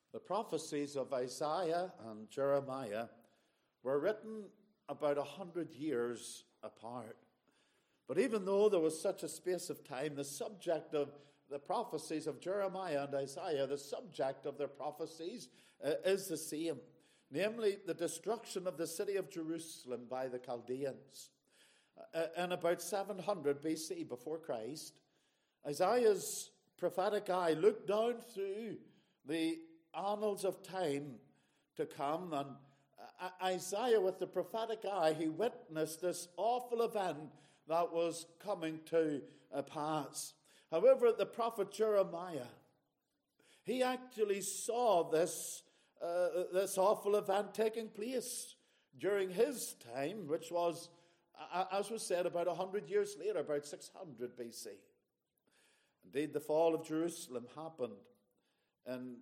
The prophecies of Isaiah and Jeremiah were written about 100 years apart. But even though there was such a space of time, the subject of the prophecies of Jeremiah and Isaiah, the subject of their prophecies is the same. Namely, the destruction of the city of Jerusalem by the Chaldeans. In about 700 BC, before Christ, Isaiah's prophetic eye looked down through the annals of time to come, and Isaiah, with the prophetic eye, he witnessed this awful event that was coming to pass. However, the prophet Jeremiah, he actually saw this awful event taking place during his time, which was, as was said, about 100 years later, about 600 BC. Indeed, the fall of Jerusalem happened in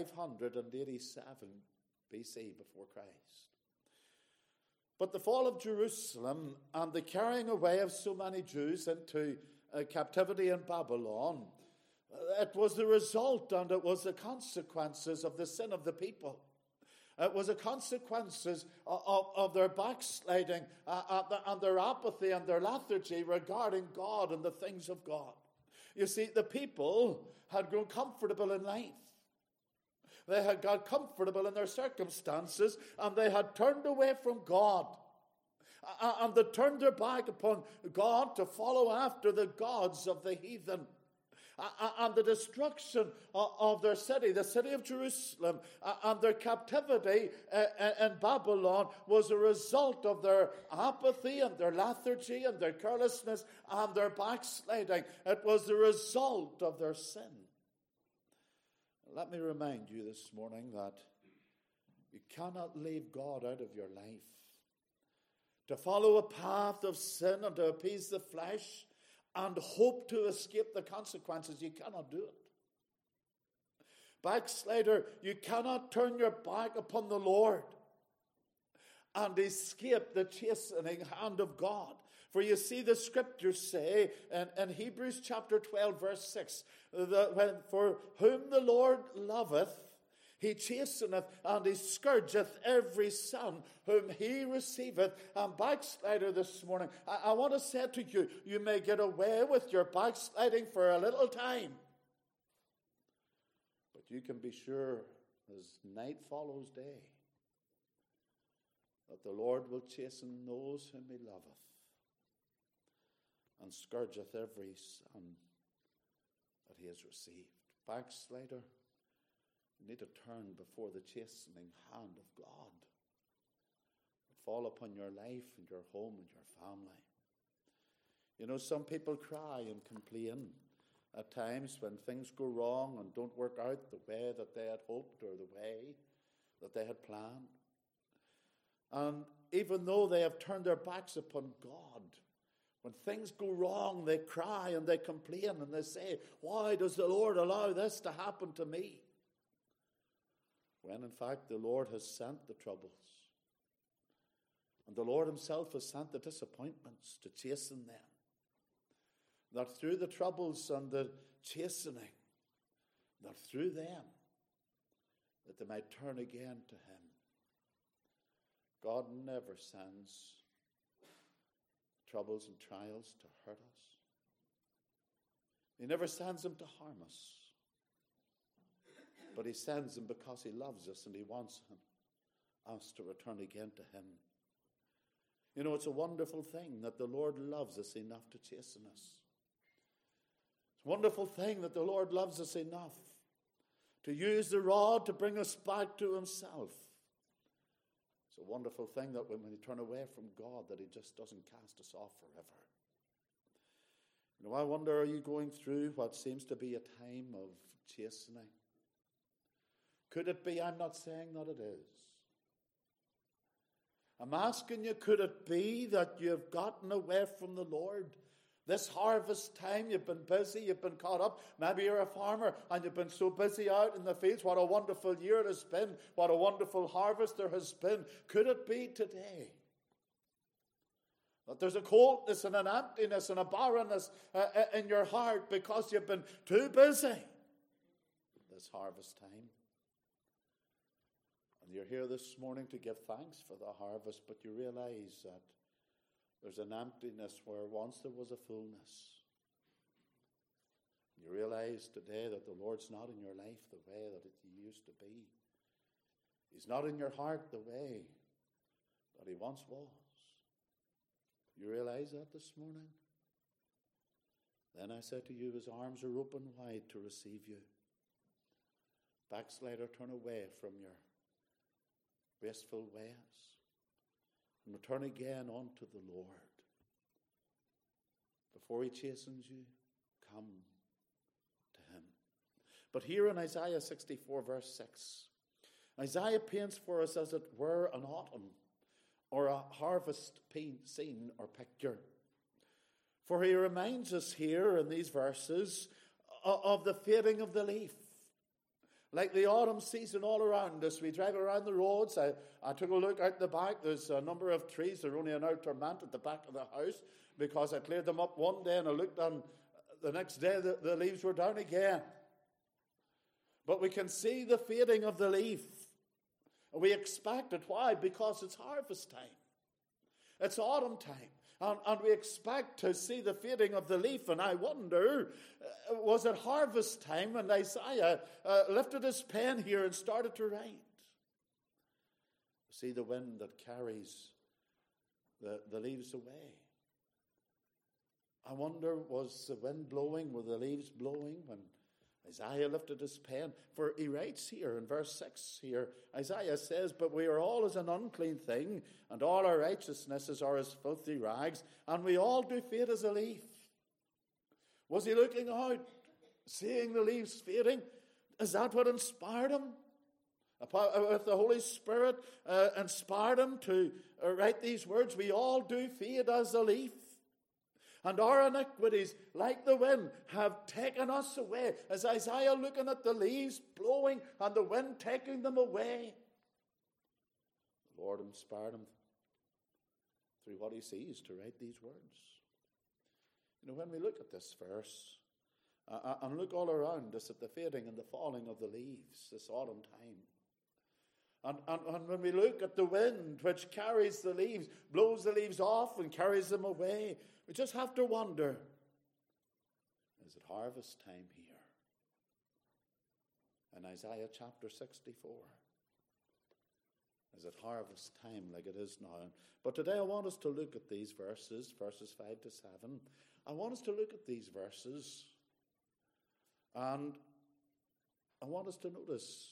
587 BC before Christ. But the fall of Jerusalem and the carrying away of so many Jews into captivity in Babylon, it was the result and it was the consequences of the sin of the people. It was the consequences of their backsliding and their apathy and their lethargy regarding God and the things of God. You see, the people had grown comfortable in life. They had got comfortable in their circumstances, and they had turned away from God. And they turned their back upon God to follow after the gods of the heathen. And the destruction of their city, the city of Jerusalem, and their captivity in Babylon was a result of their apathy and their lethargy and their carelessness and their backsliding. It was the result of their sin. Let me remind you this morning that you cannot leave God out of your life. To follow a path of sin and to appease the flesh and hope to escape the consequences, you cannot do it. Backslider, you cannot turn your back upon the Lord and escape the chastening hand of God. For you see, the scriptures say in Hebrews chapter 12, verse 6, that for whom the Lord loveth, he chasteneth and he scourgeth every son whom he receiveth. And backslider, this morning, I want to say to you, you may get away with your backsliding for a little time. But you can be sure, as night follows day, that the Lord will chasten those whom he loveth, and scourgeth every son that he has received. Backslider, you need to turn before the chastening hand of God that fall upon your life and your home and your family. You know, some people cry and complain at times when things go wrong and don't work out the way that they had hoped or the way that they had planned. And even though they have turned their backs upon God, when things go wrong, they cry and they complain and they say, why does the Lord allow this to happen to me? When in fact the Lord has sent the troubles. And the Lord himself has sent the disappointments to chasten them. That through the troubles and the chastening, that through them, that they might turn again to him. God never sends troubles and trials to hurt us. He never sends them to harm us. But he sends them because he loves us and he wants us to return again to him. You know, it's a wonderful thing that the Lord loves us enough to chasten us. It's a wonderful thing that the Lord loves us enough to use the rod to bring us back to himself. It's a wonderful thing that when we turn away from God, that he just doesn't cast us off forever. You know, I wonder, are you going through what seems to be a time of chastening? Could it be? I'm not saying that it is. I'm asking you, could it be that you've gotten away from the Lord? This harvest time, you've been busy, you've been caught up. Maybe you're a farmer and you've been so busy out in the fields. What a wonderful year it has been. What a wonderful harvest there has been. Could it be today that there's a coldness and an emptiness and a barrenness in your heart because you've been too busy this harvest time? You're here this morning to give thanks for the harvest, but you realize that there's an emptiness where once there was a fullness. You realize today that the Lord's not in your life the way that it used to be. He's not in your heart the way that he once was. You realize that this morning? Then I said to you, his arms are open wide to receive you. Backslider, turn away from your wasteful ways and return again unto the Lord. Before he chastens you, come to him. But here in Isaiah 64 verse 6, Isaiah paints for us as it were an autumn or a harvest scene or picture. For he reminds us here in these verses of the fading of the leaf. Like the autumn season all around us, we drive around the roads. I took a look out the back. There's a number of trees. They're only an outer mat at the back of the house because I cleared them up one day and I looked and the next day the leaves were down again. But we can see the fading of the leaf. We expect it. Why? Because it's harvest time. It's autumn time. And we expect to see the fading of the leaf. And I wonder, was it harvest time when Isaiah lifted his pen here and started to write? See the wind that carries the leaves away. I wonder, was the wind blowing? Were the leaves blowing when Isaiah lifted his pen? For he writes here in verse 6 here, Isaiah says, but we are all as an unclean thing, and all our righteousnesses are as filthy rags, and we all do fade as a leaf. Was he looking out, seeing the leaves fading? Is that what inspired him? If the Holy Spirit inspired him to write these words, we all do fade as a leaf. And our iniquities, like the wind, have taken us away. As Isaiah looking at the leaves blowing and the wind taking them away. The Lord inspired him through what he sees to write these words. You know, when we look at this verse, and look all around us at the fading and the falling of the leaves this autumn time. And when we look at the wind which carries the leaves, blows the leaves off and carries them away, we just have to wonder, is it harvest time here? In Isaiah chapter 64. Is it harvest time like it is now? But today I want us to look at these verses 5 to 7. I want us to look at these verses and I want us to notice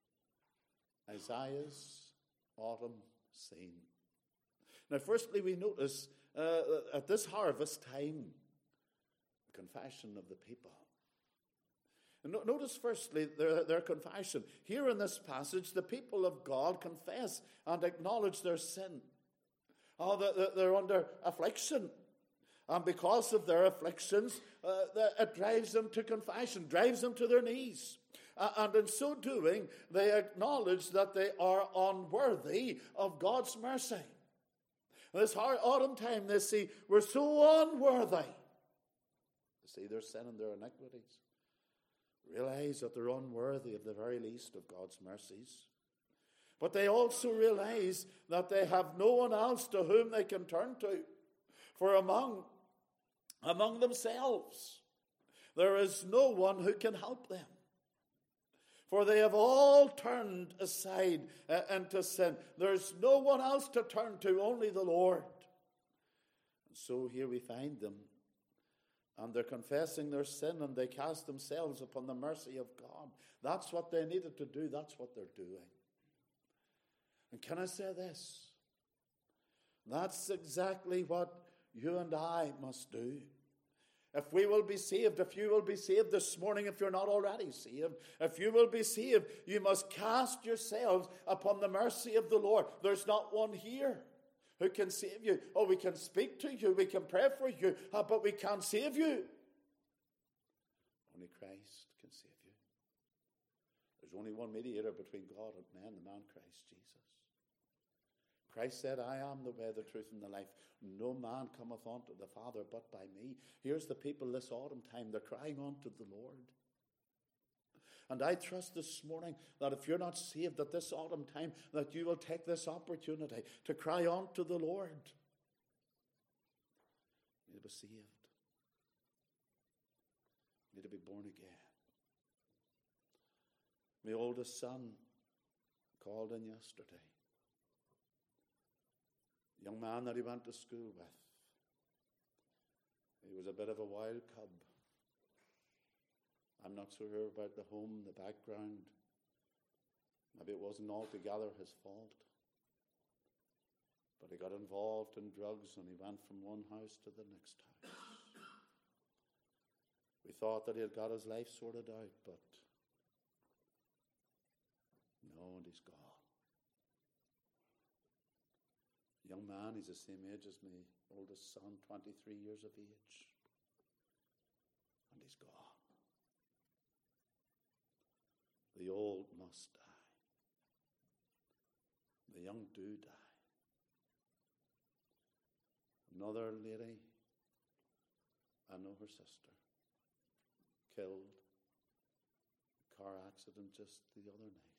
Isaiah's autumn scene. Now, firstly, we notice at this harvest time, the confession of the people. And notice firstly their confession. Here in this passage, the people of God confess and acknowledge their sin. They're under affliction. And because of their afflictions, it drives them to confession, drives them to their knees. And in so doing, they acknowledge that they are unworthy of God's mercy. This autumn time, they see, we're so unworthy. They see their sin and their iniquities. Realize that they're unworthy of the very least of God's mercies. But they also realize that they have no one else to whom they can turn to. For among themselves, there is no one who can help them. For they have all turned aside into sin. There's no one else to turn to, only the Lord. And so here we find them. And they're confessing their sin and they cast themselves upon the mercy of God. That's what they needed to do. That's what they're doing. And can I say this? That's exactly what you and I must do. If we will be saved, if you will be saved this morning, if you're not already saved, if you will be saved, you must cast yourselves upon the mercy of the Lord. There's not one here who can save you. Oh, we can speak to you, we can pray for you, but we can't save you. Only Christ can save you. There's only one mediator between God and man, the man Christ Jesus. Christ said, I am the way, the truth, and the life. No man cometh unto the Father but by me. Here's the people this autumn time. They're crying unto the Lord. And I trust this morning that if you're not saved at this autumn time, that you will take this opportunity to cry unto the Lord. You need to be saved. You need to be born again. My oldest son called in yesterday. A young man that he went to school with. He was a bit of a wild cub. I'm not so sure about the home, the background. Maybe it wasn't altogether his fault. But he got involved in drugs and he went from one house to the next house. We thought that he had got his life sorted out, but no, and he's gone. Young man, he's the same age as my oldest son, 23 years of age. And he's gone. The old must die. The young do die. Another lady, I know her sister, killed. A car accident just the other night.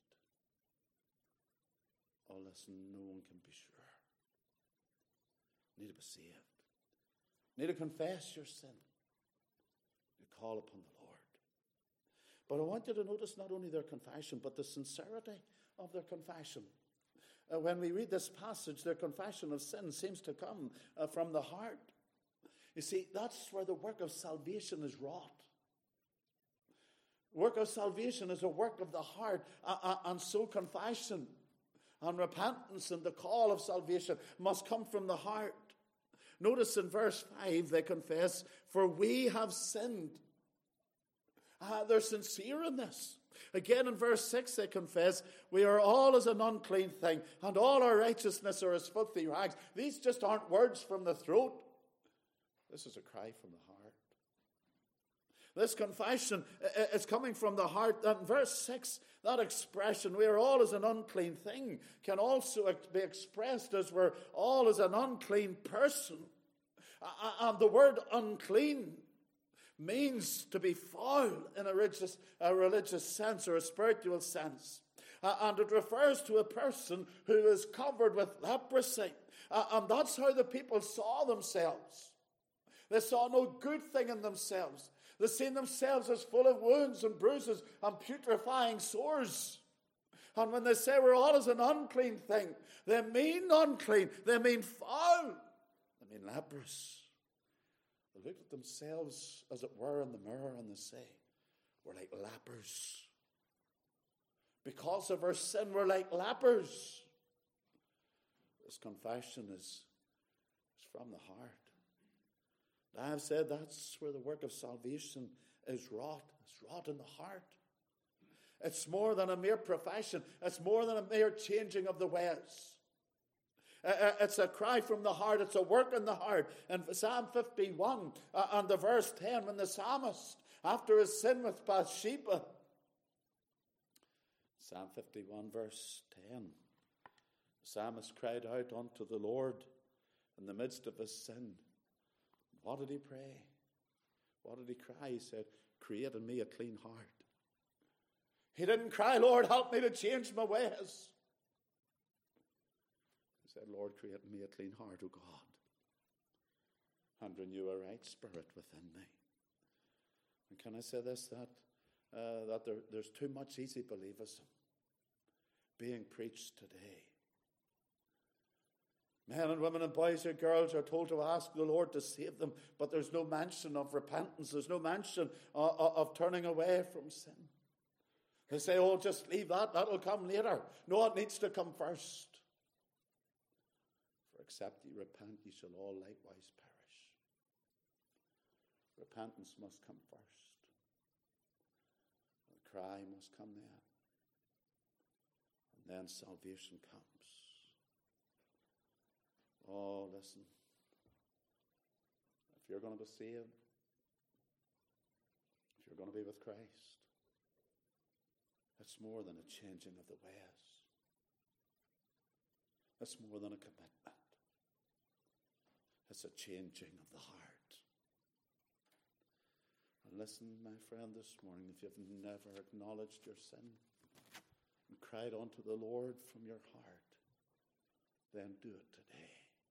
Oh, listen, no one can be sure. Need to be saved. Need to confess your sin. You call upon the Lord. But I want you to notice not only their confession, but the sincerity of their confession. When we read this passage, their confession of sin seems to come from the heart. You see, that's where the work of salvation is wrought. Work of salvation is a work of the heart, and so confession and repentance and the call of salvation must come from the heart. Notice in verse 5 they confess, for we have sinned. They're sincere in this. Again in verse 6 they confess, we are all as an unclean thing, and all our righteousness are as filthy rags. These just aren't words from the throat. This is a cry from the heart. This confession is coming from the heart. And in verse 6, that expression, we are all as an unclean thing, can also be expressed as we're all as an unclean person. And the word unclean means to be foul in a religious sense or a spiritual sense. And it refers to a person who is covered with leprosy. And that's how the people saw themselves. They saw no good thing in themselves. They seen themselves as full of wounds and bruises and putrefying sores. And when they say we're all as an unclean thing, they mean unclean. They mean foul. They mean leprous. They looked at themselves, as it were, in the mirror and they say, we're like lepers. Because of our sin, we're like lepers. This confession is from the heart. I have said that's where the work of salvation is wrought. It's wrought in the heart. It's more than a mere profession. It's more than a mere changing of the ways. It's a cry from the heart. It's a work in the heart. In Psalm 51 and the verse 10, when the psalmist, after his sin with Bathsheba, Psalm 51 verse 10, the psalmist cried out unto the Lord in the midst of his sin. What did he pray? What did he cry? He said, create in me a clean heart. He didn't cry, Lord, help me to change my ways. He said, Lord, create in me a clean heart, O God, and renew a right spirit within me. And can I say this, that there's too much easy believism being preached today. Men and women and boys and girls are told to ask the Lord to save them, but there's no mention of repentance. There's no mention of turning away from sin. They say, oh, just leave that. That'll come later. No, it needs to come first. For except ye repent, ye shall all likewise perish. Repentance must come first. The cry must come then. And then salvation comes. Oh, listen. If you're going to be saved, if you're going to be with Christ, it's more than a changing of the ways. It's more than a commitment. It's a changing of the heart. And And listen, my friend, this morning, if you've never acknowledged your sin and cried unto the Lord from your heart, then do it today.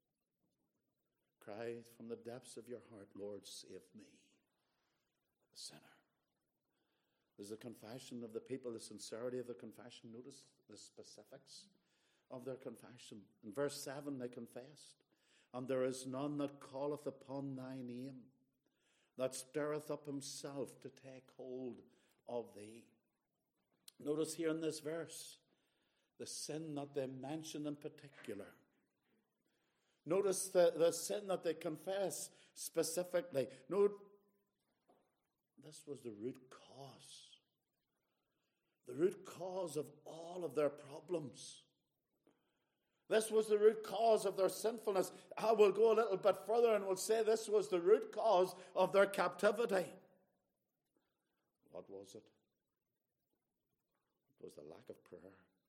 Cry from the depths of your heart, Lord, save me, the sinner. There's the confession of the people, the sincerity of the confession. Notice the specifics of their confession. In verse 7, they confessed, and there is none that calleth upon thy name, that stirreth up himself to take hold of thee. Notice here in this verse, the sin that they mention in particular. Notice the sin that they confess specifically. Note, this was the root cause. The root cause of all of their problems. This was the root cause of their sinfulness. I will go a little bit further and will say this was the root cause of their captivity. What was it? It was the lack of prayer.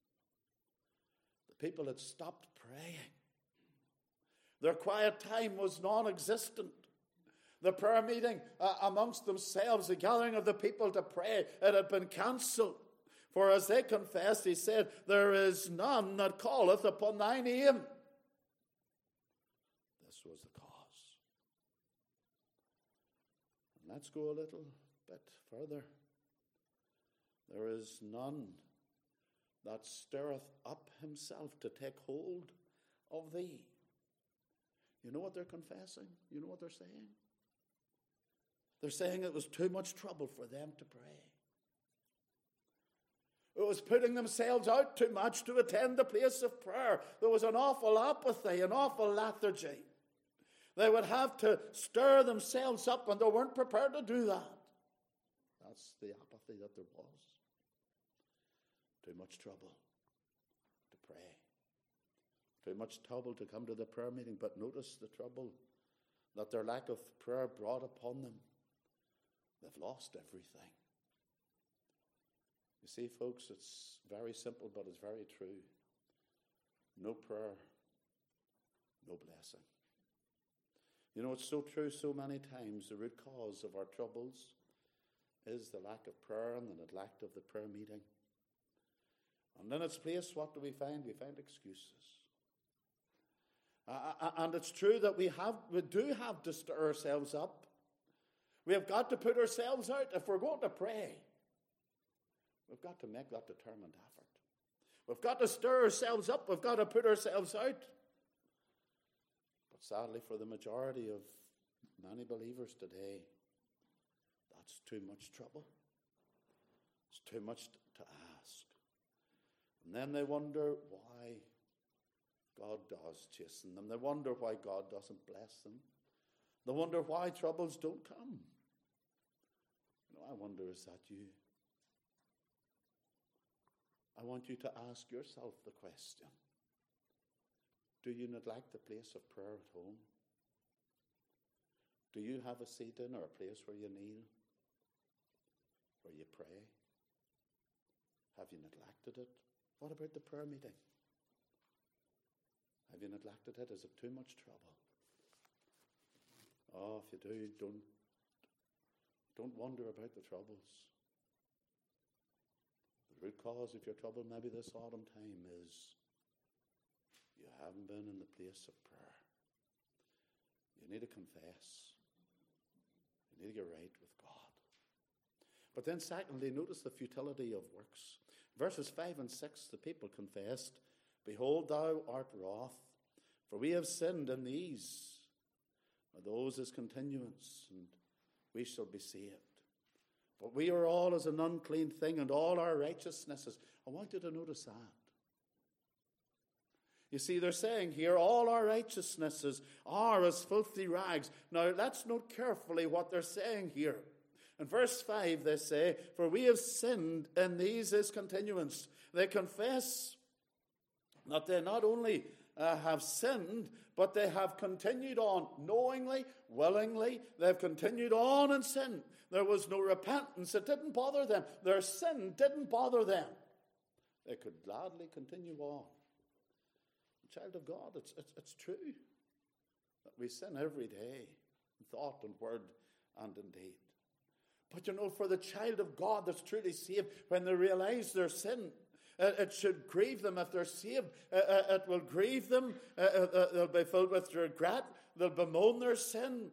The people had stopped praying. Their quiet time was non-existent. The prayer meeting amongst themselves, the gathering of the people to pray, it had been cancelled. For as they confessed, he said, there is none that calleth upon thy name. This was the cause. And let's go a little bit further. There is none that stirreth up himself to take hold of thee. You know what they're confessing? You know what they're saying? They're saying it was too much trouble for them to pray. It was putting themselves out too much to attend the place of prayer. There was an awful apathy, an awful lethargy. They would have to stir themselves up, and they weren't prepared to do that. That's the apathy that there was. Too much trouble to pray. Too much trouble to come to the prayer meeting. But notice the trouble that their lack of prayer brought upon them. They've lost everything. You see, folks, it's very simple, but it's very true. No prayer, no blessing. You know, it's so true so many times. The root cause of our troubles is the lack of prayer and the neglect of the prayer meeting. And in its place, what do we find? We find excuses. And it's true that we do have to stir ourselves up. We have got to put ourselves out if we're going to pray. We've got to make that determined effort. We've got to stir ourselves up. We've got to put ourselves out. But sadly, for the majority of many believers today, that's too much trouble. It's too much to ask. And then they wonder why God does chasten them. They wonder why God doesn't bless them. They wonder why troubles don't come. You know, I wonder, is that you? I want you to ask yourself the question. Do you neglect the place of prayer at home? Do you have a seat in or a place where you kneel? Where you pray? Have you neglected it? What about the prayer meeting? Have you neglected it? Is it too much trouble? Oh, if you do, don't wonder about the troubles. The root cause of your trouble maybe this autumn time is you haven't been in the place of prayer. You need to confess. You need to get right with God. But then secondly, notice the futility of works. Verses 5 and 6, the people confessed, behold, thou art wroth, for we have sinned, and these are those as continuance, and we shall be saved. But we are all as an unclean thing, and all our righteousnesses. I want you to notice that. You see, they're saying here, all our righteousnesses are as filthy rags. Now, let's note carefully what they're saying here. In verse 5, they say, for we have sinned, and these is continuance. They confess that they not only have sinned, but they have continued on knowingly, willingly. They've continued on in sin. There was no repentance. It didn't bother them. Their sin didn't bother them. They could gladly continue on. Child of God, it's true that we sin every day in thought and word and in deed. But for the child of God that's truly saved, when they realize their sin, it should grieve them. If they're saved, it will grieve them. They'll be filled with regret. They'll bemoan their sin.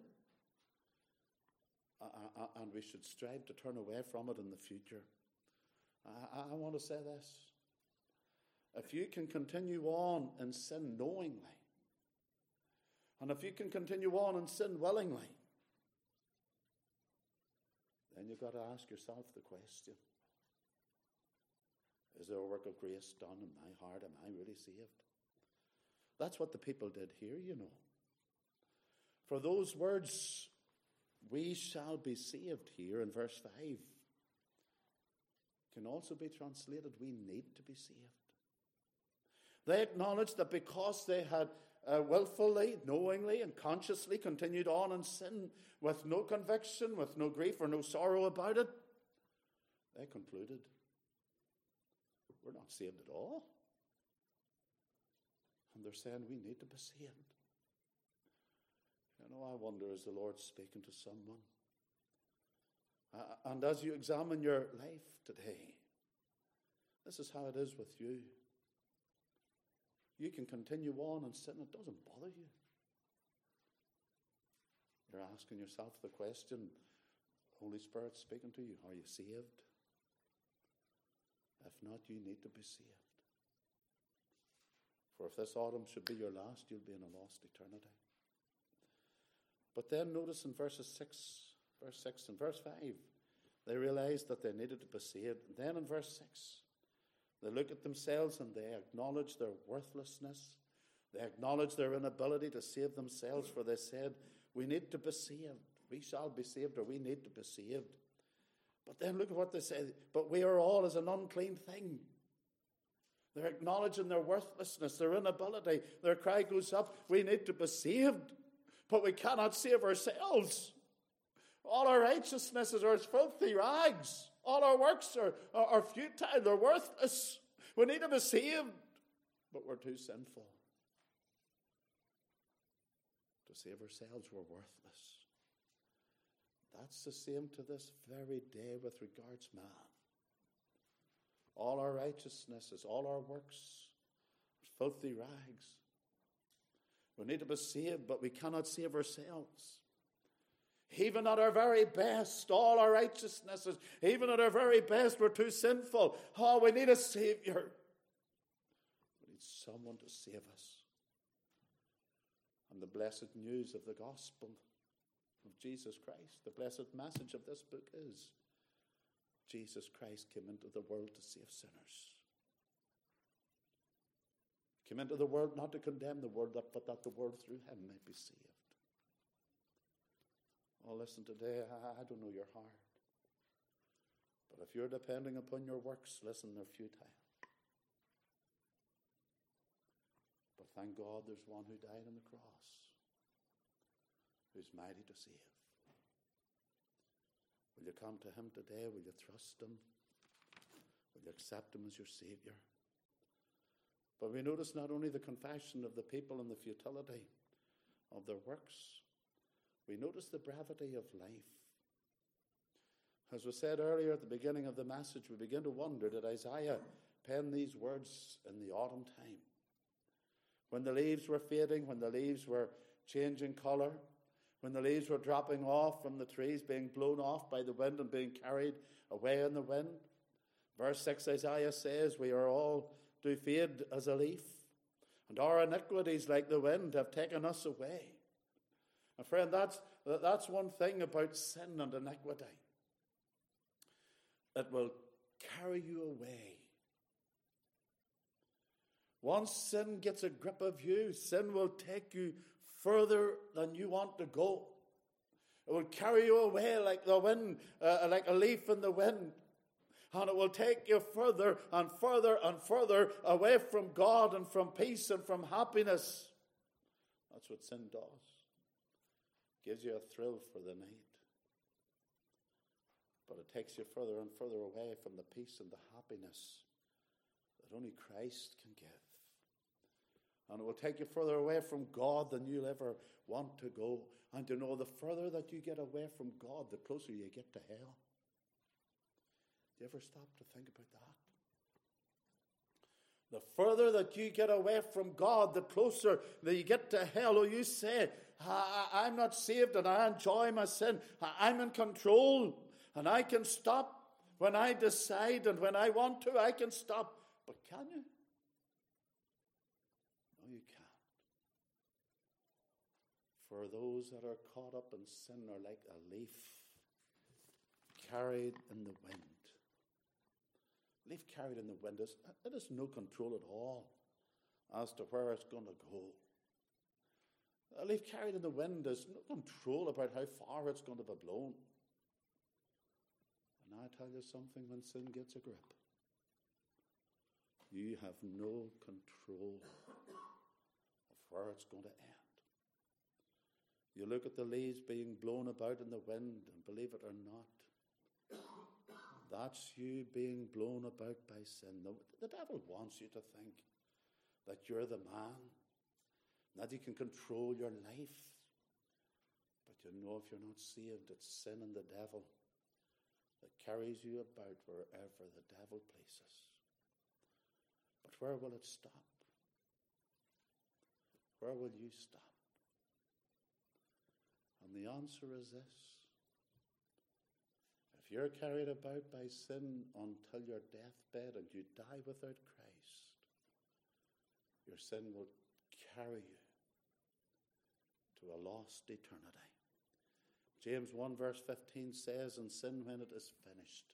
And we should strive to turn away from it in the future. I want to say this. If you can continue on in sin knowingly, and if you can continue on in sin willingly, then you've got to ask yourself the question, is there a work of grace done in my heart? Am I really saved? That's what the people did here, For those words, we shall be saved here in verse 5, can also be translated, we need to be saved. They acknowledged that because they had willfully, knowingly, and consciously continued on in sin with no conviction, with no grief or no sorrow about it, they concluded, we're not saved at all. And they're saying we need to be saved. I wonder, is the Lord speaking to someone? And as you examine your life today, this is how it is with you. You can continue on in sin. It doesn't bother you. You're asking yourself the question, Holy Spirit speaking to you, are you saved? If not, you need to be saved. For if this autumn should be your last, you'll be in a lost eternity. But then notice in verse 6 and verse 5, they realized that they needed to be saved. And then in verse 6, they look at themselves and they acknowledge their worthlessness. They acknowledge their inability to save themselves, for they said, we need to be saved. We shall be saved, or we need to be saved. But then look at what they say. But we are all as an unclean thing. They're acknowledging their worthlessness, their inability. Their cry goes up, we need to be saved. But we cannot save ourselves. All our righteousnesses are as filthy rags. All our works are futile. They're worthless. We need to be saved. But we're too sinful. To save ourselves, we're worthless. That's the same to this very day with regards man. All our righteousnesses, all our works, are filthy rags. We need to be saved, but we cannot save ourselves. Even at our very best, all our righteousnesses, even at our very best, we're too sinful. Oh, we need a Savior. We need someone to save us. And the blessed news of the gospel of Jesus Christ, the blessed message of this book is, Jesus Christ came into the world to save sinners. He came into the world not to condemn the world, but that the world through him might be saved. Oh, listen, today, I don't know your heart. But if you're depending upon your works, listen, they're futile. But thank God there's one who died on the cross, who's mighty to save. Will you come to him today? Will you trust him? Will you accept him as your Savior? But we notice not only the confession of the people and the futility of their works, we notice the brevity of life. As was said earlier at the beginning of the message, we begin to wonder, did Isaiah pen these words in the autumn time? When the leaves were fading, when the leaves were changing colour, when the leaves were dropping off from the trees, being blown off by the wind and being carried away in the wind. Verse 6, Isaiah says, we are all do fade as a leaf, and our iniquities like the wind have taken us away. And friend, that's one thing about sin and iniquity. It will carry you away. Once sin gets a grip of you, sin will take you further than you want to go. It will carry you away like the wind, like a leaf in the wind. And it will take you further and further and further away from God and from peace and from happiness. That's what sin does. Gives you a thrill for the night. But it takes you further and further away from the peace and the happiness that only Christ can give. And it will take you further away from God than you'll ever want to go. And you know, the further that you get away from God, the closer you get to hell. Do you ever stop to think about that? The further that you get away from God, the closer that you get to hell. Oh, you say, I'm not saved and I enjoy my sin. I'm in control and I can stop when I decide, and when I want to, I can stop. But can you? No, you can't. For those that are caught up in sin are like a leaf carried in the wind. Leaf carried in the wind, it has no control at all as to where it's going to go. A leaf carried in the wind has no control about how far it's going to be blown. And I tell you something, when sin gets a grip, you have no control of where it's going to end. You look at the leaves being blown about in the wind, and believe it or not, that's you being blown about by sin. The devil wants you to think that you're the man, that you can control your life. But you know, if you're not saved, it's sin and the devil that carries you about wherever the devil places. But where will it stop? Where will you stop? And the answer is this. If you're carried about by sin until your deathbed and you die without Christ, your sin will carry you to a lost eternity. James 1 verse 15 says, "And sin, when it is finished,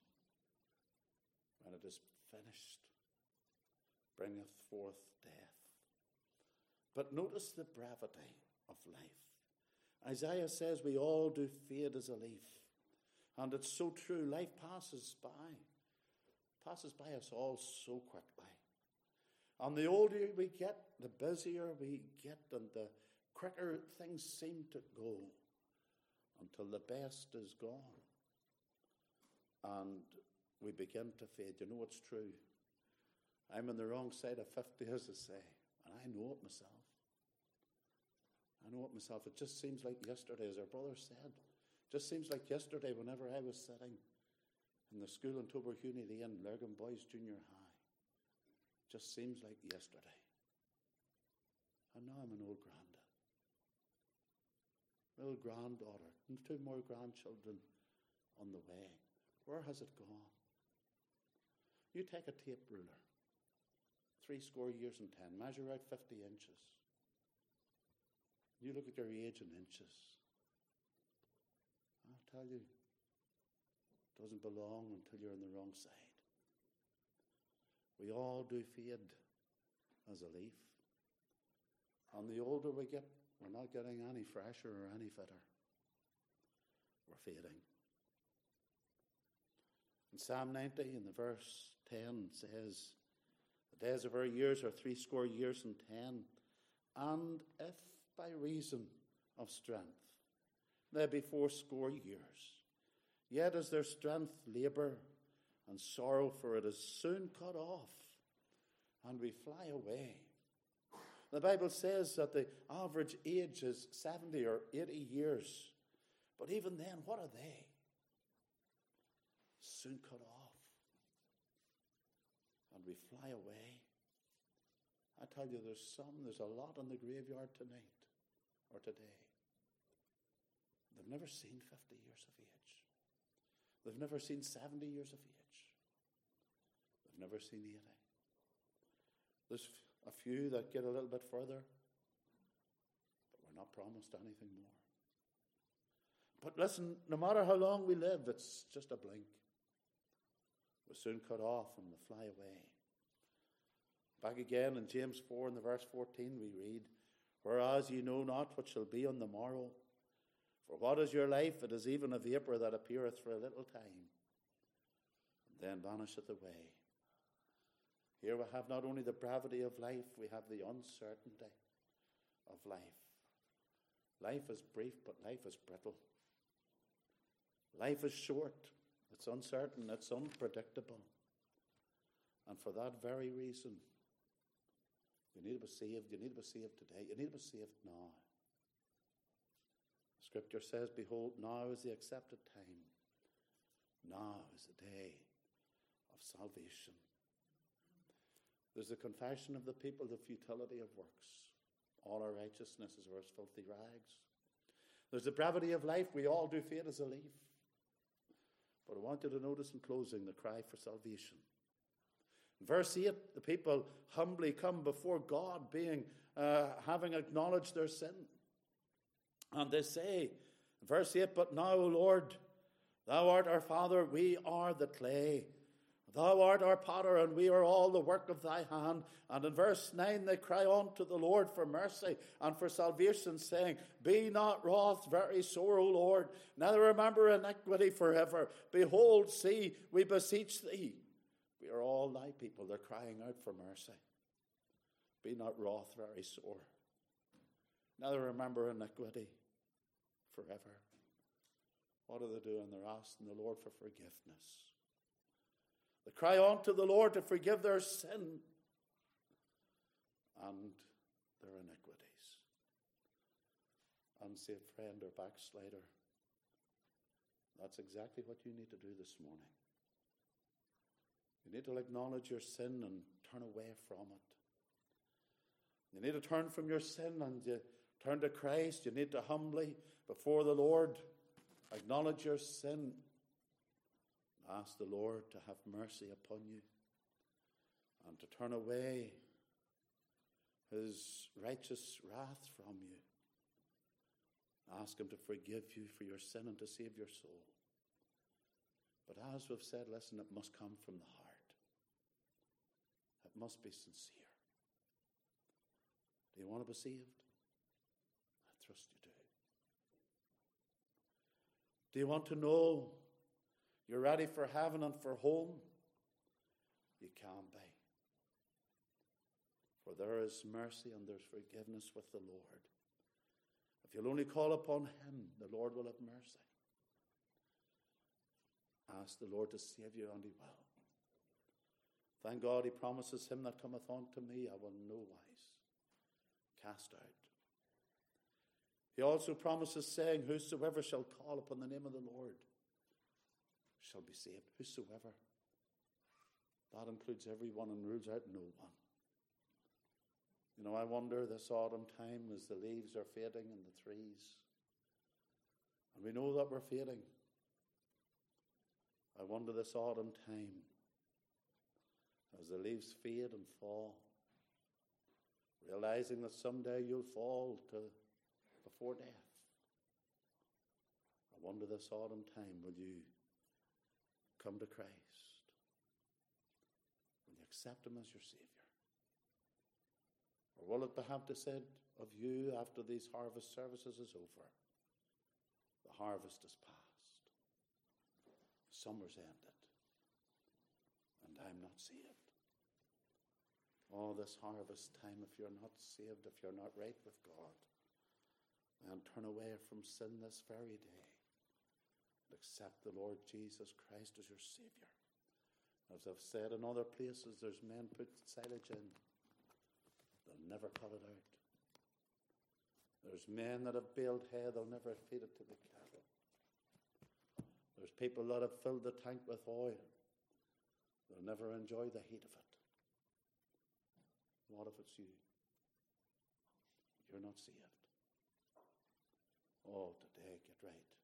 bringeth forth death." But notice the brevity of life. Isaiah says we all do fade as a leaf. And it's so true. Life passes by us all so quickly. And the older we get, the busier we get, and the quicker things seem to go until the best is gone. And we begin to fade. You know it's true. I'm on the wrong side of 50, as I say, and I know it myself. It just seems like yesterday, as our brother said. Just seems like yesterday whenever I was sitting in the school in Toberhuney Lane, Lurgan Boys Junior High. Just seems like yesterday. And now I'm an old granddaughter, and 2 more grandchildren on the way. Where has it gone? You take a tape ruler, 70 years and 10, measure out 50 inches. You look at your age in inches. I'll tell you, it doesn't belong until you're on the wrong side. We all do fade as a leaf. And the older we get, we're not getting any fresher or any fitter. We're fading. In Psalm 90, in the verse 10, says, "The days of our years are 70 years and 10, and if by reason of strength there be 80 years. Yet is their strength labour and sorrow, for it is soon cut off, and we fly away." The Bible says that the average age is 70 or 80 years. But even then, what are they? Soon cut off, and we fly away. I tell you, there's a lot in the graveyard tonight or today. They've never seen 50 years of age. They've never seen 70 years of age. They've never seen 80. There's a few that get a little bit further, but we're not promised anything more. But listen, no matter how long we live, it's just a blink. We're soon cut off and we'll fly away. Back again in James 4 in the verse 14 we read, "Whereas ye know not what shall be on the morrow, for what is your life? It is even a vapour that appeareth for a little time, and then vanisheth away." Here we have not only the brevity of life, we have the uncertainty of life. Life is brief, but life is brittle. Life is short. It's uncertain. It's unpredictable. And for that very reason, you need to be saved. You need to be saved today. You need to be saved now. Scripture says, "Behold, now is the accepted time. Now is the day of salvation. There's the confession of the people, the futility of works. All our righteousness is as filthy rags. There's the brevity of life. We all do fade as a leaf. But I want you to notice in closing the cry for salvation. In verse 8, the people humbly come before God, having acknowledged their sin. And they say, verse 8, but now, O Lord, thou art our Father, we are the clay. Thou art our potter, and we are all the work of thy hand. And in verse 9 they cry unto the Lord for mercy and for salvation, saying, be not wroth very sore, O Lord, neither remember iniquity forever. Behold, see, we beseech thee. We are all thy people. They're crying out for mercy. Be not wroth very sore, neither remember iniquity forever. What are they doing? They're asking the Lord for forgiveness. They cry unto the Lord to forgive their sin and their iniquities. Unsaved friend or backslider, that's exactly what you need to do this morning. You need to acknowledge your sin and turn away from it. You need to turn from your sin and you turn to Christ. You need to humbly, before the Lord, acknowledge your sin. Ask the Lord to have mercy upon you and to turn away his righteous wrath from you. Ask him to forgive you for your sin and to save your soul. But as we've said, listen, it must come from the heart. It must be sincere. Do you want to be saved? I trust you do. Do you want to know you're ready for heaven and for home? You can be. For there is mercy and there's forgiveness with the Lord. If you'll only call upon him, the Lord will have mercy. Ask the Lord to save you, and he will. Thank God he promises, him that cometh unto me, I will in no wise cast out. He also promises, saying, whosoever shall call upon the name of the Lord shall be saved. Whosoever. That includes everyone and rules out no one. You know, I wonder this autumn time as the leaves are fading in the trees, and we know that we're fading. I wonder this autumn time as the leaves fade and fall, realizing that someday you'll fall before death. I wonder this autumn time, will you come to Christ? Will you accept him as your Savior? Or will it perhaps be said of you after these harvest services is over, the harvest is past, summer's ended, and I'm not saved? Oh, this harvest time, if you're not saved, if you're not right with God, then turn away from sin this very day and accept the Lord Jesus Christ as your Savior. As I've said in other places, there's men put silage in, they'll never pull it out. There's men that have baled hay, they'll never feed it to the cattle. There's people that have filled the tank with oil, they'll never enjoy the heat of it. What if it's you? You're not saved. Oh, today, get right.